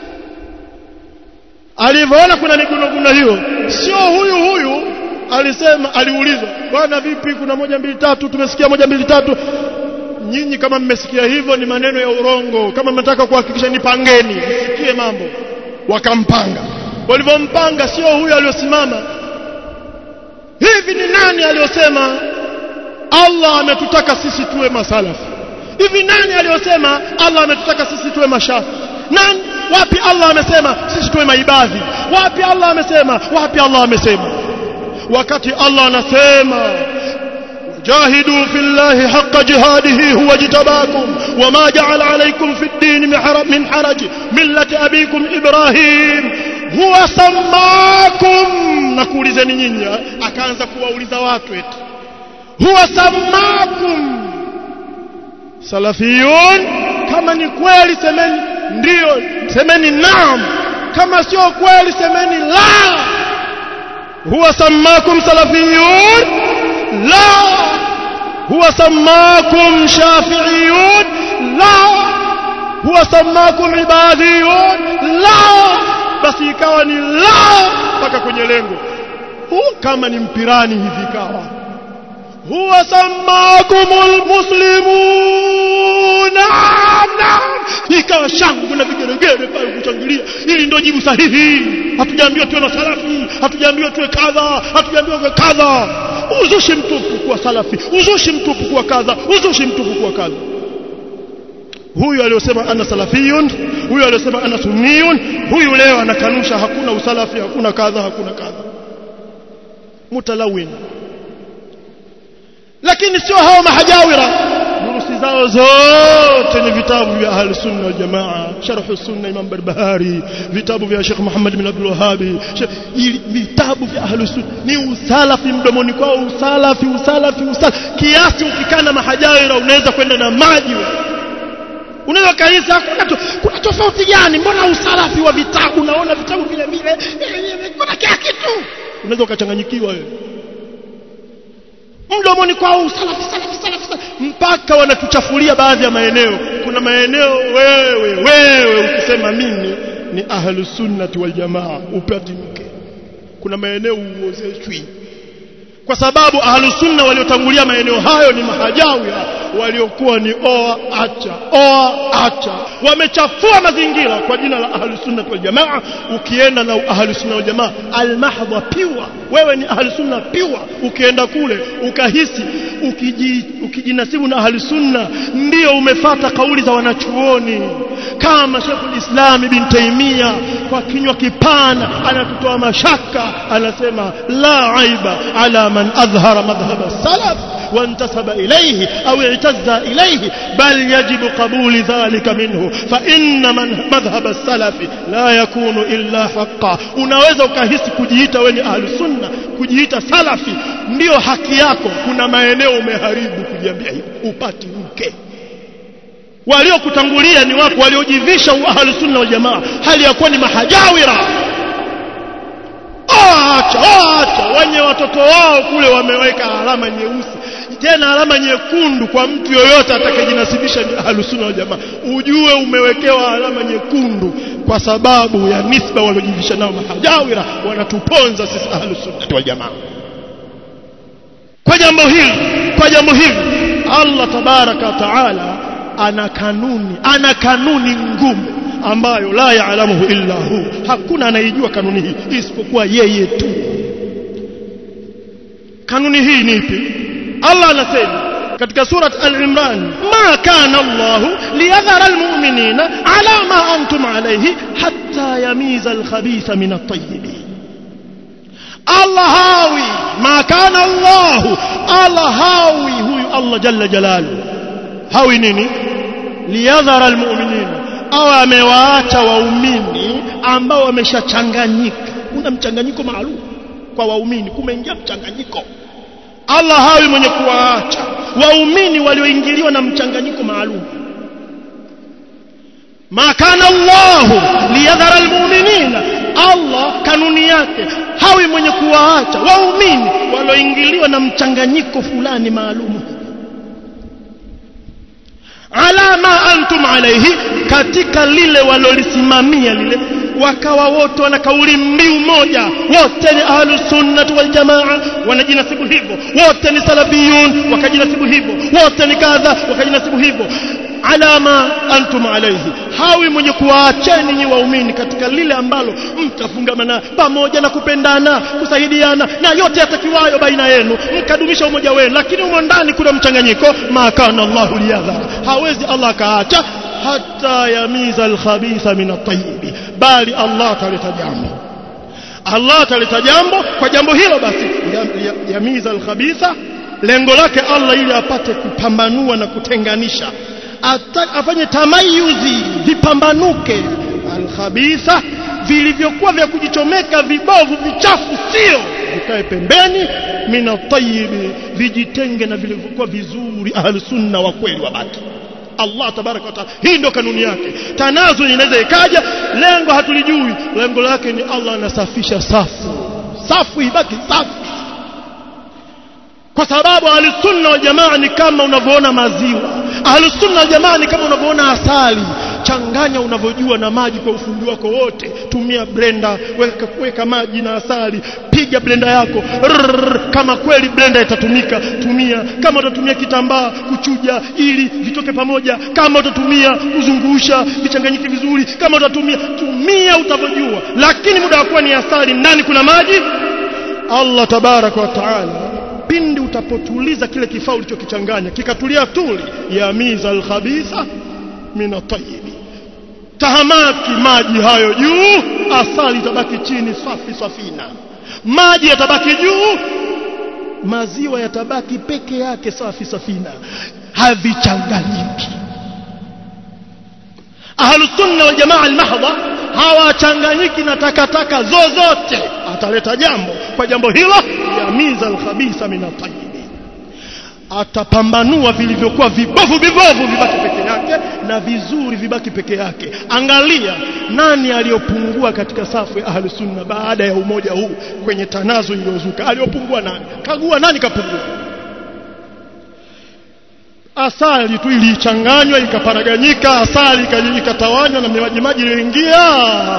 Alivyoona kuna miguno hiyo, sio huyu alisema, aliulizwa, bwana vipi, kuna 1 2 3, tumesikia 1 2 3. Nyinyi kama mmesikia hivyo ni maneno ya urongo, kama mnataka kuhakikisha nipangeni msikie mambo. Wakampanga. Walivyompanga, sio huyu aliyosimama. Hivi ni nani aliyosema Allah ametutaka sisi tuwe masalafi? Hivi nani aliyosema Allah ametutaka sisi tuwe mashafi? Nani? Wapi Allah amesema sisi tuwe maibadhi? Wapi Allah amesema? Wapi Allah amesema? Wakati Allah anasema jahidu fillahi haqqa jihadihi huwa jitabakum wama ja'ala alaykum fid din min haraj millati abikum Ibrahim huwa sammakum. Nakuulizeni nyinyi, akaanza kuwauliza watu eti huwa sammakum salafiyun. Kama ni kweli semeni ndio, semeni naam. Kama sio kweli semeni la. Huwa sammakum salafiyun la. Huwa sammakum shafi'iyun la. Huwa sammakum ibadiyun la. Basi ikawa ni la mpaka kwenye lengo. Kama ni mpirani hivi ikawa huwa sammakumul muslimun, ikawa shangwe na vigeregere pale kuchangilia. Hili ndio jibu sahihi. Hatujaambiwa tuwe na salafi, hatujaambiwa tuwe kadha, hatujaambiwa tuwe kadha. Uzushi mtupu kuwa salafi, uzushi mtupu kuwa kadha, uzushi mtupu kuwa kadha. Huyu aliyosema ana salafiyun, huyu aliyosema ana sunniyun, huyu leo anakanusha hakuna usalafi, hakuna kadha, hakuna kadha. Mutalawin. Lakini sio hao mahajawira, durusi zao zote ni vitabu vya ahli sunna wal jamaa, sharh sunna Imam Barbahari, vitabu vya Sheikh Muhammad bin Abdul Wahhab. Vitabu vya ahli sunna ni usalafi mdomoni kwao, usalafi. Kiasi ukikana mahajawira unaweza kwenda na maji. Unaweza kaisa kuna tofauti gani? Mbona usalafi wa vitabu naona vitabu vile kuna kila kitu, unaweza ukachanganyikiwa wewe. Mdomoni kwao usalafi mpaka wanatuchafulia baadhi ya maeneo. Kuna maeneo wewe ukisema mimi ni ahlus sunnati wal jamaa upati mke, kuna maeneo uozeshwi, kwa sababu ahlus sunna waliotangulia maeneo hayo ni mahajawira waliokuwa ni oa acha. Wamechafua mazingira kwa jina la ahlus sunna wal jamaa. Ukienda na ahlus sunna wal jamaa al-mahdha piwa, wewe ni ahlus sunna piwa, ukienda kule ukahisi ukijinasibu na ahlus sunna ndio umefuata kauli za wanachuoni kama Sheikhul Islam Ibn Taymiyyah. Kwa kinywa kipana anatutoa mashaka, anasema la aiba ala man adhhara madhhab as-salaf وانتسب إليه أو اعتز إليه بل يجب قبول ذلك منه فإن مذهب السلف لا يكون إلا حقا. unaweza ukahisi kujiita wewe ni ahlus sunna, kujiita salafi ndio haki yako, kuna maeneo umeharibu kujiambia hivi upati mke. waliokutangulia ni wako waliojivisha ahlus sunna wal jamaa hali ya kuwa ni mahajawira. Acha wenye watoto wao kule wameweka alama nyeusi, tena alama nyekundu kwa mtu yoyote atakayejinasibisha ni ahlus sunna wal jamaa. Ujue umewekewa alama nyekundu kwa sababu ya nisba waliojivisha nao mahajawira, wanatuponza sisi ahlus sunna wal jamaa. Kwa jambo hili Allah tabaraka taala ana kanuni ngumu ambayo la yaalamuhu illa hu, hakuna anayejua kanuni hii isipokuwa yeye tu. Kanuni hii ni ipi? Allah anasema katika surat al-Imran, ma kana Allahu liyadhara almu'minina ala ma antum alayhi hatta yamiza al-khabitha min at-tayyib. Allah hawi, ma kana Allah hawi, huyu Allah jalla jalaluhu hawi nini? Liyadhara almu'minina, au amewaacha waumini ambao wameshachanganyika. Kuna mchanganyiko maalum kwa waumini, kumeingia mchanganyiko. Allah hawi mwenye kuwaacha waumini walioingiliwa na mchanganyiko maalum. Ma kana Allahu liyadhara almu'minina, Allah kanuni yake hawi mwenye kuwaacha waumini walioingiliwa na mchanganyiko fulani maalum ala ma antum alayhi, katika lile walolisimamia lile, wakawa wote wana kauli mbiu moja, wote ni ahlus sunnah wal jamaa, wanajinasibu hivyo, wote ni salafiyun wakajinasibu hivyo, wote ni kadha wakajinasibu hivyo. Ala ma antum alayhi, hawi mwenye kuwaacheni nyinyi waumini katika lile ambalo mtafungamana pamoja na kupendana, kusaidiana na yote yatakiwayo baina yenu, mkadumisha umoja wenu. Lakini humo ndani kuna mchanganyiko. Ma kana Allahu liyadhara, hawezi Allah kaacha hatta yamiza al-khabitha min at-tayyib, bali Allah ataleta jambo. Kwa jambo hilo basi yamiza al-khabitha, lengo lake Allah ili apate kupambanua na kutenganisha, afanye tamayuzi, vipambanuke al-khabitha, vilivyokuwa vya kujichomeka, vibovu, vichafu, sio vikae pembeni, min at-tayyib, vijitenge na vilivyokuwa vizuri, ahlus sunna wa kweli wabaki. Allah tabaraka wa taala, hii ndio kanuni yake. Tanazu inaweza ikaja, lengo hatulijui, lengo lake ni Allah anasafisha safu ibaki safi. Kwa sababu ahlus sunna wal jamaa ni kama unavyoona maziwa, ahlus sunna wal jamaa ni kama unavyoona asali. Changanya unavyojua na maji kwa ufundi wako wote, tumia blender, weka maji na asali, piga blender yako. Kama kweli blender itatumika, tumia. Kama utatumia kitambaa kuchuja ili vitoke pamoja, kama utatumia kuzungusha vichanganyike vizuri, kama tumia utavyojua. Lakini muda wako ni asali, ndani kuna maji. Allah tabaraka wa taala, pindi utapotuliza kile kifaa ulichokichanganya kikatulia tuli, yamiza al-khabitha min at-tayyib, tahamaki maji hayo juu, asali itabaki chini safi safina. Maji yatabaki juu, maziwa yatabaki peke yake safi safina, havichanganyiki. Ahlus sunna wal jamaa al-mahdha hawachanganyiki na takataka zozote. Ataleta jambo, kwa jambo hilo yamiza al-khabitha min at-tayyib, atapambanua vilivyokuwa vibovu vibaki peke yake na vizuri vibaki peke yake. Angalia nani aliyopungua katika safu ya ahlus sunna baada ya umoja huu kwenye tanazo iliyozuka. Aliyopungua nani? Kagua nani kapungua. Asali tu ilichanganywa ikaparaganyika, asali ikatawanywa na maji iliyoingia.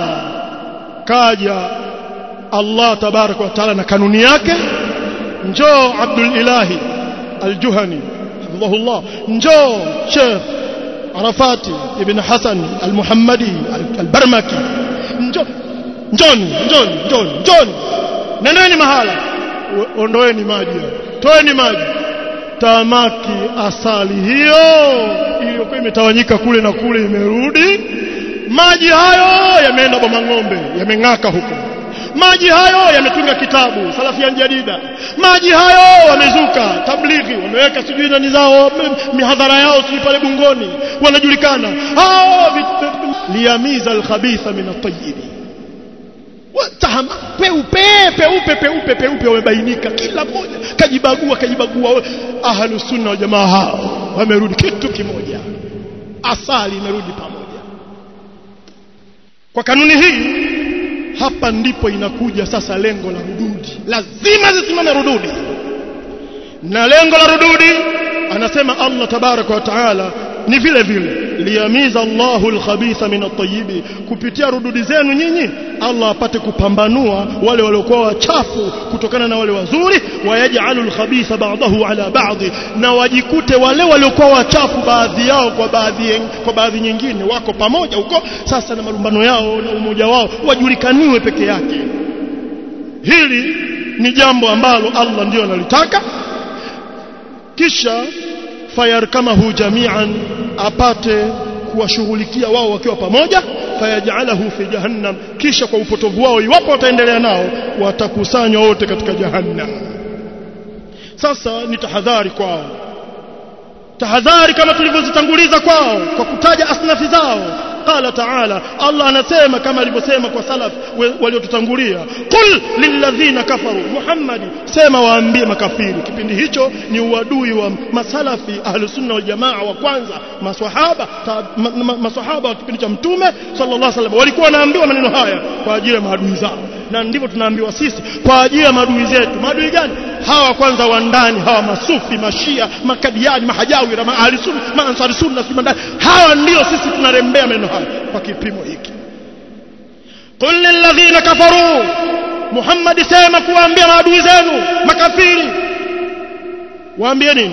Kaja Allah tabaraka wa taala na kanuni yake. Njoo Abdul Ilahi Al-Juhani hafidhahullah, njoo Sheikh Arafati ibn Hasan Al-Muhammadi Al-Barmaki, njoni, nendeni mahala, ondoeni maji, toeni maji, tamaki asali hiyo iliyokuwa imetawanyika kule na kule imerudi. Maji hayo yameenda kwa ng'ombe, yameng'aka huko. maji hayo yametunga kitabu Salafian Jadida, maji hayo wamezuka tablighi, wameweka sijui nani zao mihadhara yao sijui pale Bungoni, wanajulikana hao liyamiza al-khabitha min at-tayyib. Watahama peupe wamebainika, kila mmoja kajibagua. Ahlus sunna wal jamaa hao wamerudi kitu kimoja, asali imerudi pamoja. Kwa kanuni hii hapa ndipo inakuja sasa lengo la rududi, lazima zisimame rududi. Na lengo la rududi anasema Allah tabaraka wa taala ni vile liyamiza Allahu al-khabitha min at-tayyib, kupitia rududi zenu nyinyi Allah apate kupambanua wale waliokuwa wachafu kutokana na wale wazuri, wayaj'alu al-khabitha ba'dahu ala ba'd, na wajikute wale waliokuwa wachafu baadhi yao kwa baadhi nyingine wako pamoja huko sasa, na malumbano yao na umoja wao wajulikaniwe peke yake. Hili ni jambo ambalo Allah ndio analitaka. Kisha fayarkamahu jami'an, apate kuwashughulikia wao wakiwa pamoja, fayaj'alahu fi jahannam, kisha kwa upotovu wao iwapo wataendelea nao watakusanywa wote katika jahannam. Sasa ni tahadhari kwao, tahadhari kama tulivyozitanguliza kwao kwa kutaja asnafi zao. Qala ta'ala, Allah anasema kama alivyosema kwa salaf waliotutangulia, qul lilladhina kafaru, Muhammad sema waambie makafiri. Kipindi hicho ni uadui wa masalafi ahlus sunna wal jamaa wa kwanza, maswahaba wa kipindi cha mtume sallallahu alaihi wasallam walikuwa wanaambiwa maneno haya kwa ajili ya maadui zao, na ndivyo tunaambiwa sisi kwa ajili ya maadui zetu. Maadui gani hawa? Kwanza wa ndani, hawa masufi, mashia, makadiani, mahajawi, ahli sunna, maansari sunna, simandani. Hawa ndio sisi tunarembea maneno haya kwa kipimo hiki. Qul lilladhina kafaru, Muhammad sema kuambia maadui zenu makafiri, waambie nini?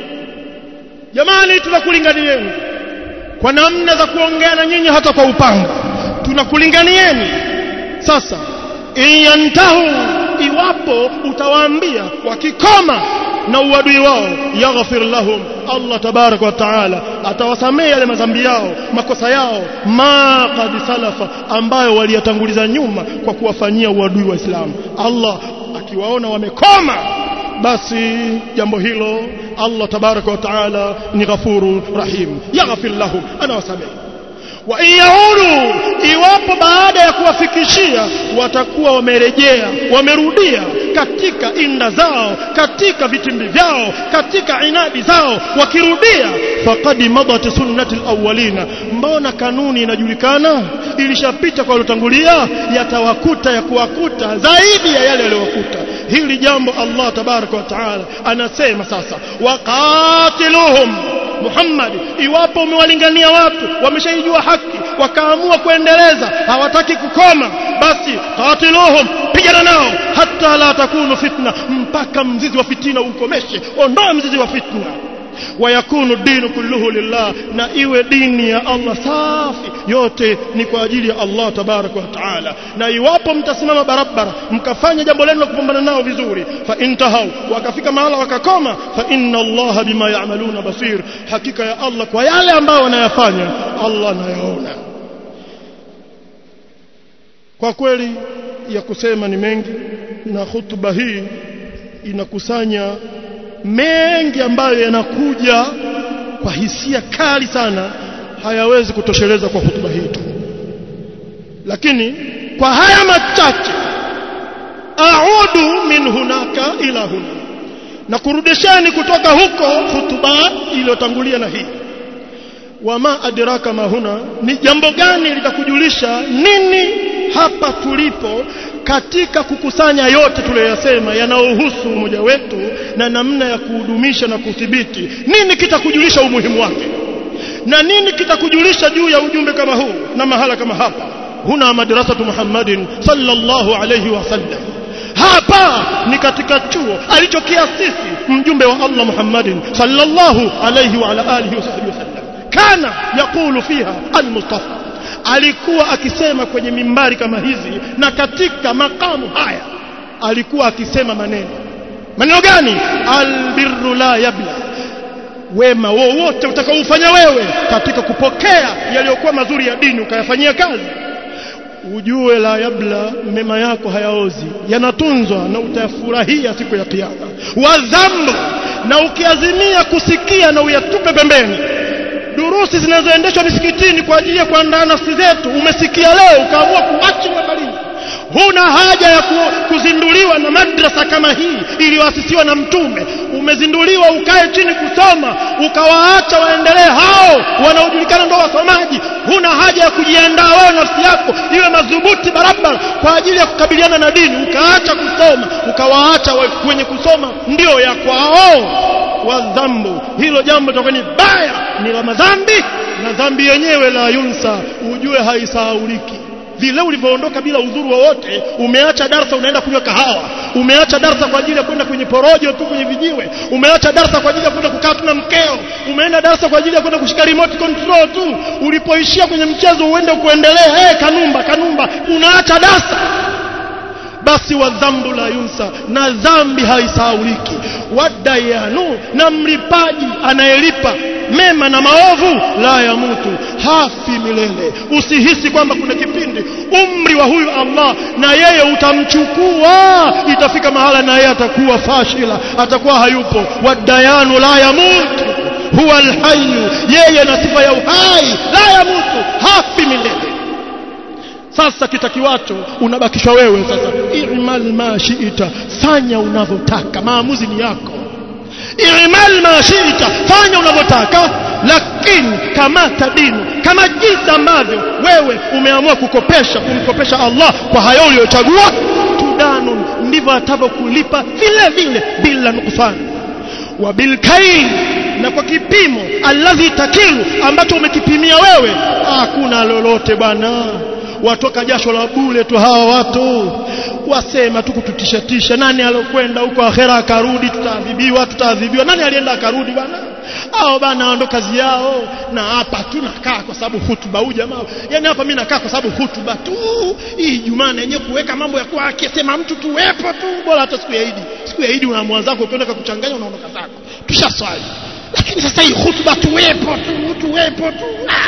Jamani, tunakulinganieni kwa namna za kuongea na nyinyi, hata kwa upanga tunakulinganieni. Sasa iyantahu, iwapo utawaambia wakikoma na uadui wao, yaghfir lahum, Allah tabaraka wa taala atawasamea yale madhambi yao, makosa yao, ma qad salafa, ambayo waliyatanguliza nyuma kwa kuwafanyia uadui wa Islam. Allah akiwaona wamekoma, basi jambo hilo Allah tabaraka wa taala ni ghafuru rahim, yaghfir lahum, anawasamea. Wa iyaudu, iwapo baada ya kuwafikishia watakuwa wamerejea, wamerudia katika inda zao, katika vitimbi vyao, katika inadi zao, wakirudia, faqad madat sunnati alawwalina, mbona kanuni inajulikana, ilishapita kwa waliotangulia, yatawakuta ya kuwakuta zaidi ya yale yaliyowakuta. Hili jambo Allah tabaraka wa taala anasema sasa, waqatiluhum, Muhammad, iwapo umewalingania watu wameshaijua haki wakaamua kuendeleza, hawataki kukoma, basi qatiluhum, pigana nao, hata la takunu fitna, mpaka mzizi wa fitina ukomeshe, ondoa mzizi wa fitna. Wayakunu dinu kulluhu lillah, na iwe dini ya Allah safi, yote ni kwa ajili ya Allah tabaraka wa taala. Na iwapo mtasimama barabara mkafanya jambo lenu kupambana nao vizuri, fa intahau, wakafika mahala wakakoma, fa inna Allah bima ya'maluna basir, hakika ya Allah kwa yale ambayo wanayafanya Allah anayaona. Kwa kweli ya kusema ni mengi, na hutuba hii inakusanya mengi ambayo yanakuja kwa hisia kali sana, hayawezi kutosheleza kwa hutuba hii tu. Lakini kwa haya machache, a'udu min hunaka ila huna, na kurudishani kutoka huko hutuba iliyotangulia na hii. Wama adraka ma huna, ni jambo gani litakujulisha nini hapa tulipo, katika kukusanya yote tuliyosema yanayohusu umoja wetu na namna ya kuhudumisha na kudhibiti. Nini kitakujulisha umuhimu wake, na nini kitakujulisha juu ya ujumbe kama huu na mahala kama hapa? Huna madrasatu Muhammadin sallallahu alayhi wasallam. Hapa ni katika chuo alichokiasisi mjumbe wa Allah Muhammadin sallallahu alayhi wa ala alihi wasallam. Kana yakulu fiha al-Mustafa, alikuwa akisema kwenye mimbari kama hizi na katika makamu haya alikuwa akisema maneno gani? Albirru la yabla, wema wowote utakaofanya wewe katika kupokea yaliyokuwa mazuri ya dini ukayafanyia kazi, ujue la yabla, mema yako hayaozi, yanatunzwa na utafurahia siku ya kiyama. Wa dhambu, na ukiazimia kusikia na uyatupe pembeni. Durusi zinazoendeshwa misikitini kwa ajili ya kuandaa nafsi zetu, umesikia leo ukaamua kuacha habari. Huna haja ya kuzinduliwa na madrasa kama hii iliyoasisiwa na Mtume. Umezinduliwa ukae chini kusoma, ukawaacha waendelee hao wanaojulikana ndio wasomaji. Huna haja ya kujiandaa wewe nafsi yako iwe madhubuti barabara kwa ajili ya kukabiliana na dini, ukaacha kusoma, ukawaacha wenye kusoma ndio ya kwao. Wa dhambu, hilo jambo litakuwa ni baya, ni la madhambi, na dhambi yenyewe la yunsa, ujue haisahauliki. Vile ulivyoondoka bila udhuru wowote, umeacha darasa unaenda kunywa kahawa, umeacha darasa kwa ajili ya kwenda kwenye porojo tu kwenye vijiwe, umeacha darasa kwa ajili ya kwenda kukaa tu na mkeo, umeenda darasa kwa ajili ya kwenda kushika remote control tu, ulipoishia kwenye mchezo uende kuendelea kanumba, unaacha darasa. Basi wa dhambu la yunsa, na dhambi haisahauliki. Wadayanu, na mlipaji anayelipa mema na maovu, la yamutu, hafi milele. Usihisi kwamba kuna kipindi umri wa huyu Allah na yeye utamchukua, itafika mahala na yeye atakuwa fashila, atakuwa hayupo. Wadayanu la yamutu huwa alhayyu, yeye na sifa ya uhai, la yamutu, hafi milele. Sasa kitakiwacho unabakishwa wewe sasa. I'mal ma shi'ita, fanya unavyotaka, maamuzi ni yako. I'mal ma shi'ita, fanya unavyotaka, lakini kama tadinu, kama jinsi ambavyo wewe umeamua kumkopesha Allah kwa hayo uliyochagua, tudanu, ndivyo atavyokulipa vile vile bila nukusana. Wa bil kain, na kwa kipimo alladhi takilu, ambacho umekipimia wewe, hakuna lolote bwana. Watoka jasho la bure tu hawa watu, wasema tu kututishatisha. Nani alokwenda huko akhera akarudi? Tutaadhibiwa. Nani alienda akarudi bana? Hao bana ndo kazi yao. Na hapa tunakaa kwa sababu hutuba. Huyu jamaa, yani hapa mimi nakaa kwa sababu hutuba tu. Hii Jumaa yenyewe kuweka mambo ya kwa akisema mtu tuwepo tu, bora hata siku ya Eid unaamua zako ukienda kukuchanganya unaondoka zako. Tushaswali. Lakini sasa hii hutuba tuwepo tu.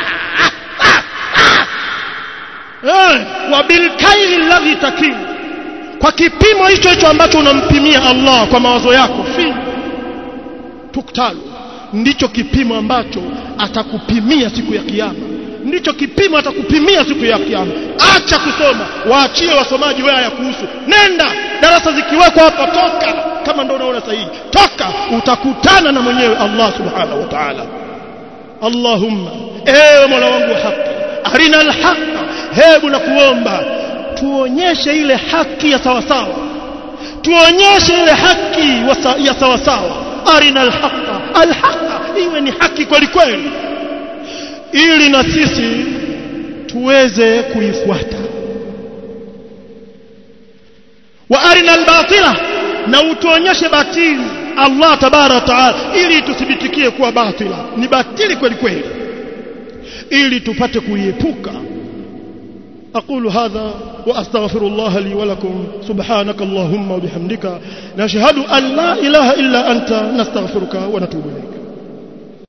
Wa bil kaili alladhi takilu, kwa kipimo hicho ambacho unampimia Allah kwa mawazo yako, fi tuktalu, ndicho kipimo ambacho atakupimia siku ya kiyama. Ndicho kipimo atakupimia siku ya kiyama. Acha kusoma, waachie wasomaji wewe ya kuhusu. Nenda darasa zikiwekwa hapa, toka kama ndio unaona sahihi, toka, utakutana na mwenyewe Allah subhanahu wa ta'ala. Allahumma, ewe Mola wangu wa haki, arina alhaq, hebu na kuomba tuonyeshe ile haki ya sawasawa, tuonyeshe ile haki ya sawasawa. Arina alhaqa, iwe ni haki kweli kweli, ili na sisi tuweze kuifuata. Wa arina albatila, na utuonyeshe batili Allah tabaraka taala, ili tuthibitikie kuwa batila ni batili kweli kweli, ili tupate kuiepuka. أقول هذا وأستغفر الله لي ولكم. سبحانك اللهم وبحمدك، نشهد أن لا إله إلا أنت، نستغفرك ونتوب إليك.